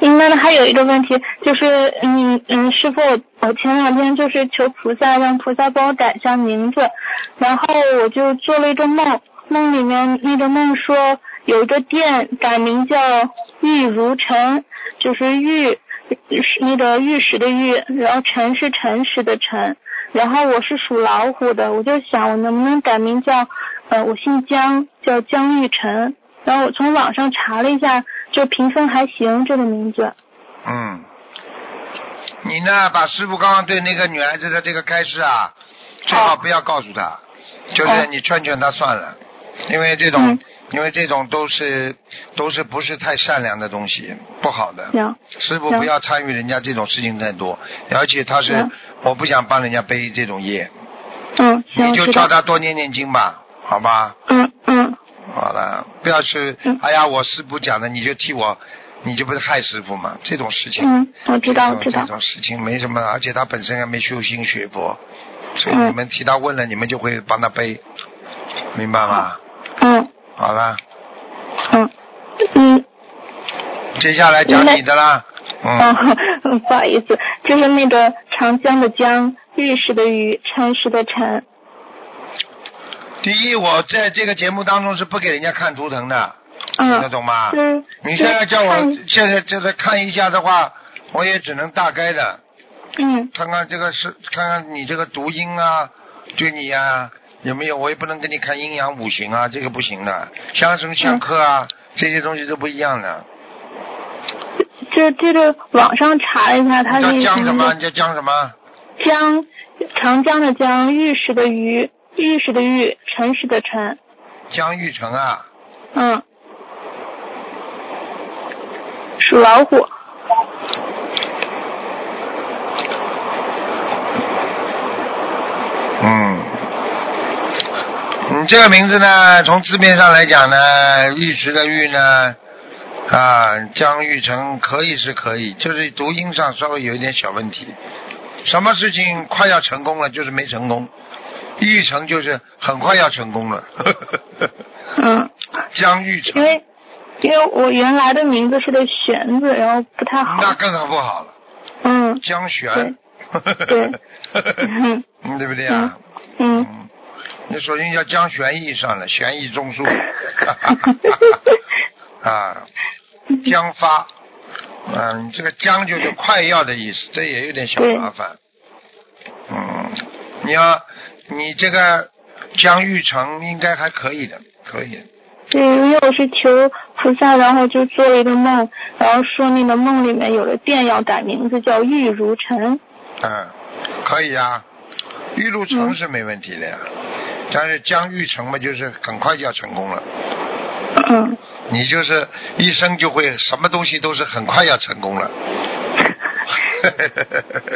那还有一个问题，就是师傅，我前2天就是求菩萨，让菩萨帮我改一下名字，然后我就做了一个梦，梦里面那个梦说有一个店改名叫玉如尘，就是玉那个玉石的玉，然后尘是诚实的尘，然后我是属老虎的，我就想我能不能改名叫我姓江，叫江玉成。然后我从网上查了一下，就评分还行这个名字。 你呢，把师傅刚刚对那个女孩子的这个开示啊，最好不要告诉她，就是你劝劝她算了，因为这种都是不是太善良的东西，不好的。师傅不要参与人家这种事情太多，而且他是我不想帮人家背这种业。你就叫他多念念经吧，好吧？好了，不要去哎呀，我师傅讲的你就替我，你就不是害师傅吗？这种事情， 我知道。 这种事情没什么，而且他本身还没修心学佛，所以你们替他问了，你们就会帮他背，明白吗？好了。接下来讲你的啦。 不好意思，就是那个长江的江，玉石的玉，诚实的诚。 第一，我在这个节目当中是不给人家看图腾的，听得懂吗？你现在叫我现在就在看一下的话，我也只能大概的，看看这个看看你这个读音啊，对你啊有没有，我也不能给你看阴阳五行啊，这个不行的，相生相克啊，这些东西都不一样的。 这个网上查了一下，它是你叫江什么？你叫江什么？ 江，长江的江，玉石的玉。玉石的玉，诚实的诚。 江玉成啊。 属老虎。 你这个名字呢，从字面上来讲呢，玉石的玉呢，江玉成可以是可以，就是读音上稍微有一点小问题。什么事情快要成功了，就是没成功。玉成就是很快要成功了。江玉成。 因为我原来的名字是个玄字，然后不太好。 那更不好了。江玄。 对。 对不对啊？你索性叫江玄义算了，玄义中术。江发。你这个江就是快要的意思，这也有点小麻烦。你这个江玉成应该还可以的，可以。 对，因为我是求菩萨，然后就做了一个梦，然后说那个梦里面有个店要改名字叫玉如尘。 可以啊，玉如尘是没问题的呀，但是江玉成嘛，就是很快就要成功了。你就是一生就会什么东西都是很快要成功了。